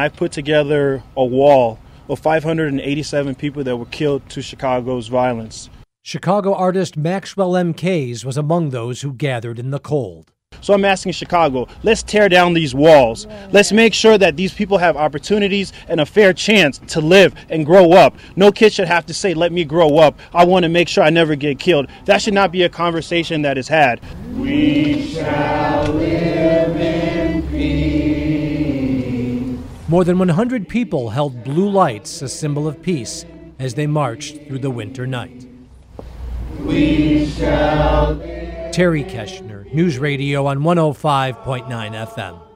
I put together a wall of 587 people that were killed to Chicago's violence. Chicago artist Maxwell M. Kays was among those who gathered in the cold. So I'm asking Chicago, let's tear down these walls. Let's make sure that these people have opportunities and a fair chance to live and grow up. No kid should have to say, let me grow up. I want to make sure I never get killed. That should not be a conversation that is had. We shall live in peace. More than 100 people held blue lights, a symbol of peace, as they marched through the winter night. We shall live. Terry Keshner, News Radio on 105.9 FM.